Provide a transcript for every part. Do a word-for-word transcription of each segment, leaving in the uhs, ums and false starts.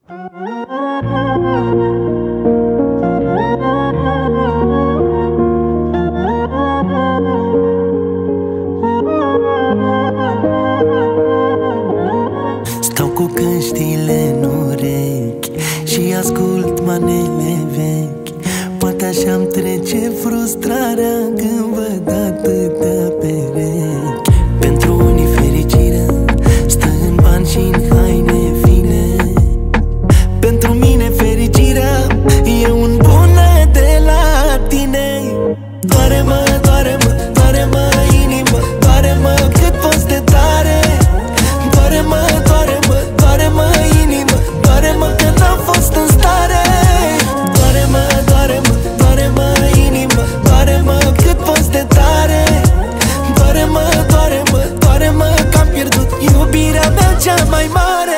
Stau cu căștile în urechi și ascult manele vechi. Poate așa-mi trece frustrarea când văd atâtea perechi. Pentru unii fericirea stă în bani și în haine fine. Pentru mine fericirea e un bună de la tine. Doare-mă, doare-mă, doare-mă inima, doare-mă cât poți de tare. Doare-mă, doare-mă, doare-mă inima, doare-mă că n-am fost în stare. Doare-mă, doare-mă, doare-mă inima, doare-mă cât poți de tare. Doare-mă, doare-mă, doare-mă că am pierdut iubirea mea cea mai mare.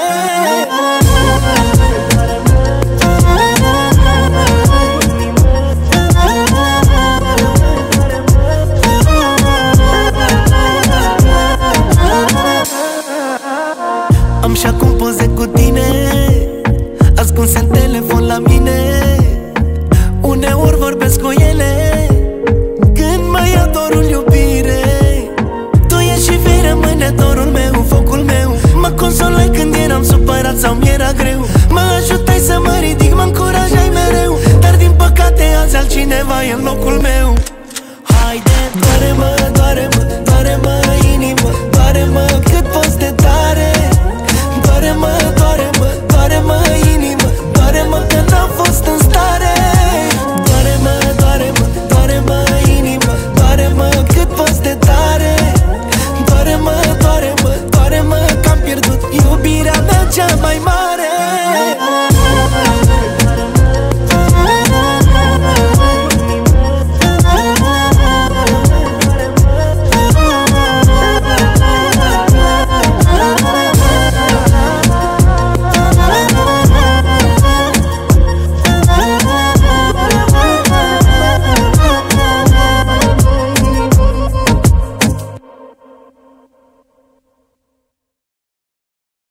Am și acum poze cu tine ascunse în telefon la mine. Uneori vorbesc cu ele când mai ia dorul iubire. Tu ești și vei rămâne dorul meu, focul meu. Mă consolai când eram supărat sau mi-era greu. Mă ajutai să mă ridic, mă încurajai mereu. Dar din păcate azi altcineva e în locul meu. Haide, doare-mă, doare-mă,